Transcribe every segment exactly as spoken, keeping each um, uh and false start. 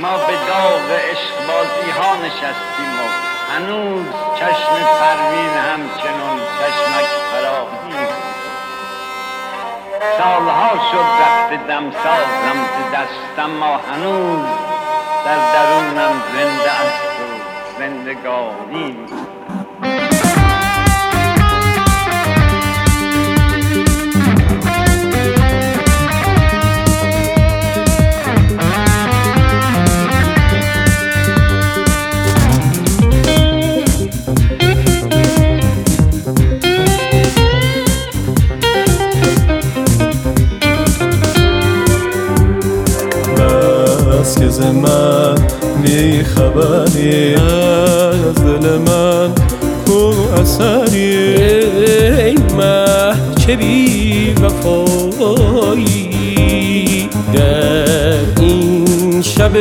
ما به داغ عشقبازی ها نشستیم و هنوز چشم پروین همچنان چشمک فراهیم. سالها شد رفته دمسازم ز دستم، ما هنوز در درونم زنده است و زندگانیم. که ز من بی خبری، از دل من کو اثری. ای مه چه بی وفایی در این شب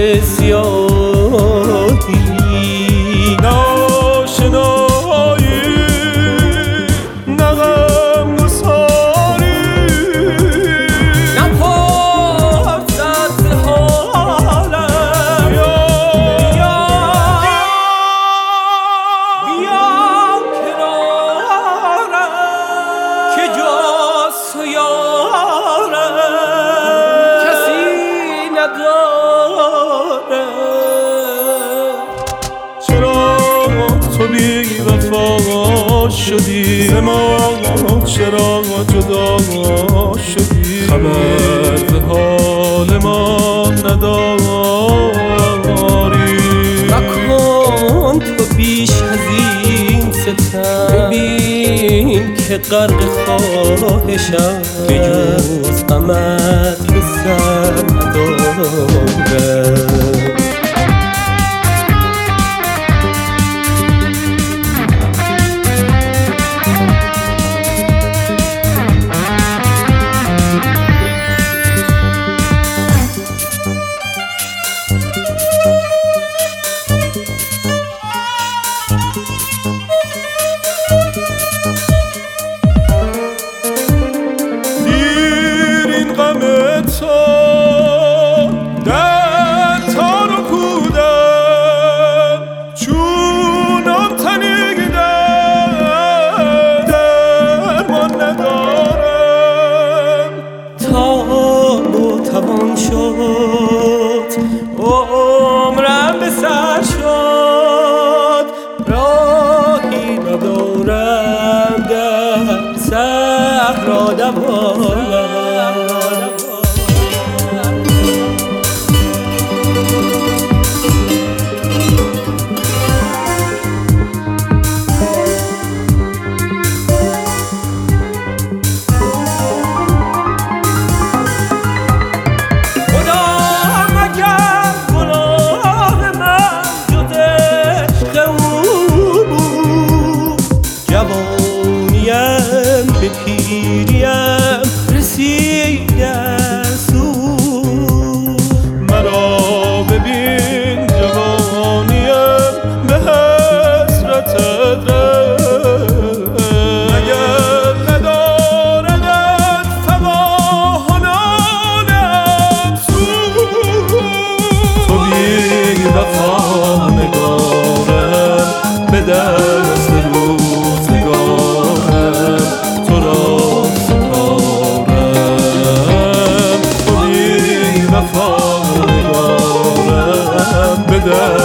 سیاهی. ناشنایی نه غم گساری، تو بی وفا شدی، ز ما چرا جدا شدی؟ خبر ز حال ما نداری. مکن تو بیش از این ستم، ببین که غرق خواهشم، به جز غمت به سر ندارم. توان شد عمرم به سر شد، راهی ندارم در صحرا دوانم. جوانیم به پیریم رسیده سو، مرا ببین جوانیم به حسرت ره. مگر نداردت فوا حنانم سو، تو بی وفا نگارم به دست روزگارم، تو را ستارم. تو بی وفا نگارم به دست